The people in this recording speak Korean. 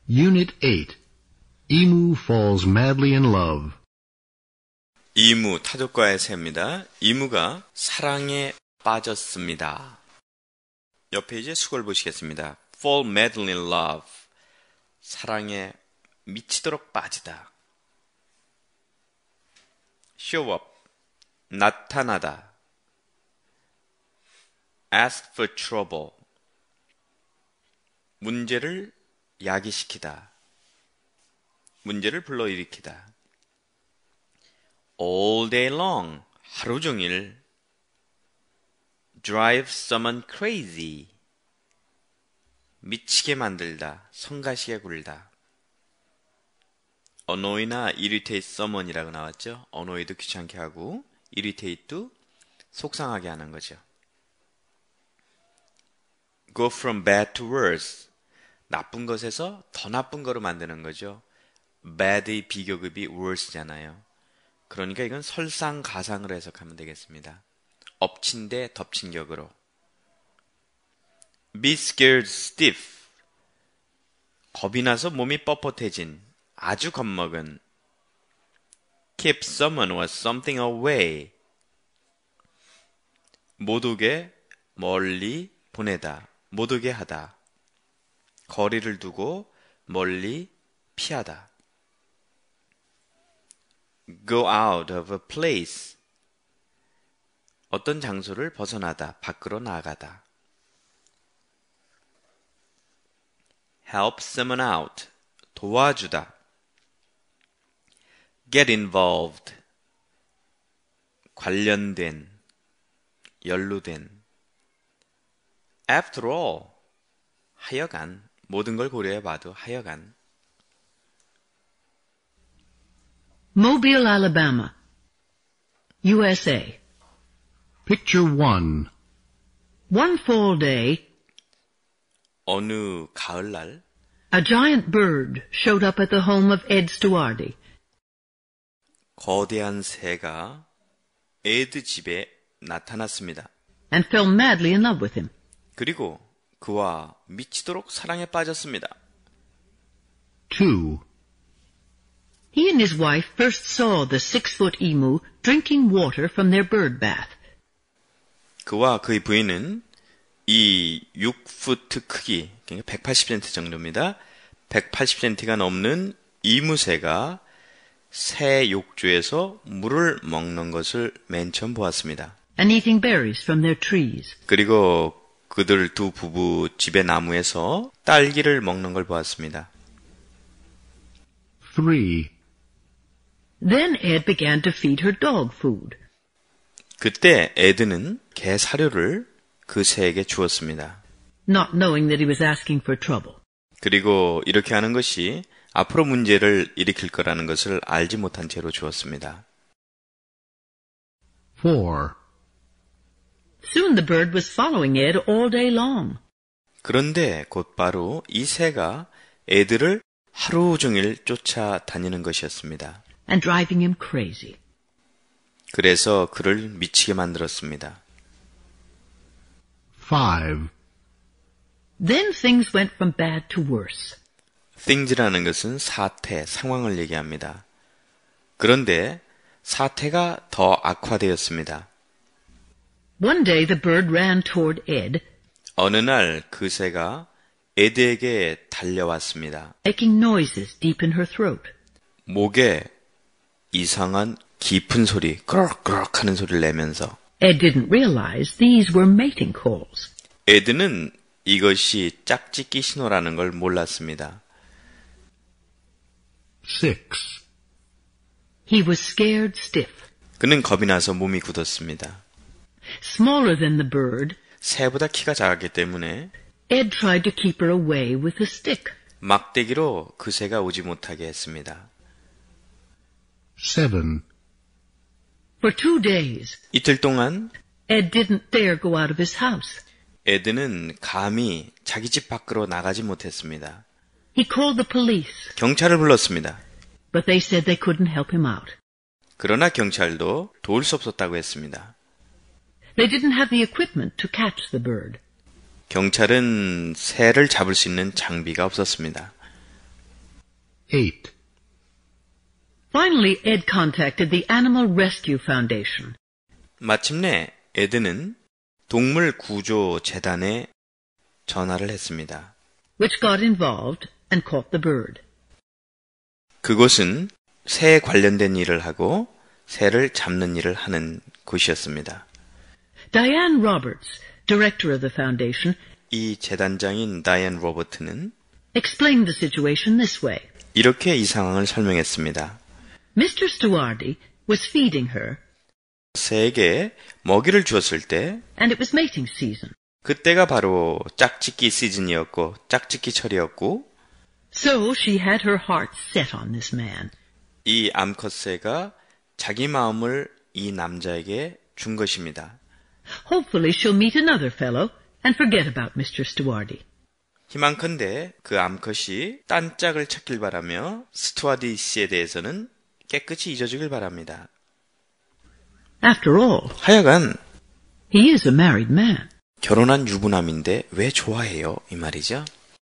Unit 8. Emu falls madly in love. 이무, 타조과의 새입니다. 이무가 사랑에 빠졌습니다. 옆에 이제 수걸 보시겠습니다. Fall madly in love. 사랑에 미치도록 빠지다. Show up. 나타나다. Ask for trouble. 문제를 야기시키다. 문제를 불러일으키다. All day long. 하루 종일. Drive someone crazy. 미치게 만들다. 성가시게 굴다. annoy나 irritate someone이라고 나왔죠. annoy도 귀찮게 하고 irritate도 속상하게 하는 거죠. Go from bad to worse. 나쁜 것에서 더 나쁜 거로 만드는 거죠. bad의 비교급이 worse잖아요. 그러니까 이건 설상가상으로 해석하면 되겠습니다. 엎친 데 덮친 격으로. Be scared stiff. 겁이 나서 몸이 뻣뻣해진, 아주 겁먹은. Keep someone or something away. 못 오게 멀리 보내다, 못 오게 하다. 거리를 두고 멀리 피하다. Go out of a place. 어떤 장소를 벗어나다, 밖으로 나가다. Help someone out. 도와주다. Get involved. 관련된, 연루된. After all. 하여간, 모든 걸 고려해봐도 하여간. Mobile, Alabama, USA. Picture 1. One fall day, 어느 가을날 a giant bird showed up at the home of Ed Stuardi. 거대한 새가 에드 집에 나타났습니다. And fell madly in love with him. 그리고 그와 미치도록 사랑에 빠졌습니다. 2. He and his wife first saw the 6-foot emu drinking water from their bird bath. 그와 그의 부인은 이 6푸트 크기, 그러니까 180cm 정도입니다. 180cm가 넘는 이무새가 새 욕조에서 물을 먹는 것을 맨 처음 보았습니다. And eating berries from their trees. 그리고 그들 두 부부 집의 나무에서 딸기를 먹는 걸 보았습니다. 3. Then Ed began to feed her dog food. 그때 에드는 개 사료를 그 새에게 주었습니다. Not knowing that he was asking for trouble. 그리고 이렇게 하는 것이 앞으로 문제를 일으킬 거라는 것을 알지 못한 채로 주었습니다. 4. Soon the bird was following Ed all day long. 그런데 곧바로 이 새가 에드를 하루 종일 쫓아다니는 것이었습니다. And driving him crazy. 그래서 그를 미치게 만들었습니다. 5. Then things went from bad to worse. things라는 것은 사태, 상황을 얘기합니다. 그런데 사태가 더 악화되었습니다. One day the bird ran toward Ed, 어느 날 그 새가 에드에게 달려왔습니다. making noises deep in her throat. 목에 이상한 깊은 소리, 그럭그럭 하는 소리를 내면서 Ed didn't realize these were mating calls. 에드는 이것이 짝짓기 신호라는 걸 몰랐습니다. 6. He was scared stiff. 그는 겁이 나서 몸이 굳었습니다. Smaller than the bird, 새보다 키가 작았기 때문에 Ed tried to keep her away with a stick. 막대기로 그 새가 오지 못하게 했습니다. 7. For 2 days, 이틀 동안 Ed didn't dare go out of his house. 에드는 감히 자기 집 밖으로 나가지 못했습니다. He called the police, 경찰을 불렀습니다. but they said they couldn't help him out. 그러나 경찰도 도울 수 없었다고 했습니다. They didn't have the equipment to catch the bird. 경찰은 새를 잡을 수 있는 장비가 없었습니다. 8. Finally, Ed contacted the Animal Rescue Foundation. 마침내 에드는 동물 구조 재단에 전화를 했습니다. which got involved and caught the bird. 그곳은 새 관련된 일을 하고 새를 잡는 일을 하는 곳이었습니다. Diane Roberts, director of the foundation, 이 재단장인 다이앤 로버트는 explained the situation this way. 이렇게 이 상황을 설명했습니다. Mr. Stewardy was feeding her, 새에게 먹이를 주었을 때 and it was mating season. 그때가 바로 짝짓기 시즌이었고 짝짓기 철이었고 So she had her heart set on this man. 이 암컷새가 자기 마음을 이 남자에게 준 것입니다. Hopefully she'll meet another fellow and forget about Mr. Stewardy. 희망컨대 그 암컷이 딴 짝을 찾길 바라며 스튜어디 씨에 대해서는 깨끗이 잊어주길 바랍니다. After all, 하여간 he is a married man. 결혼한 유부남인데 왜 좋아해요? 이 말이죠.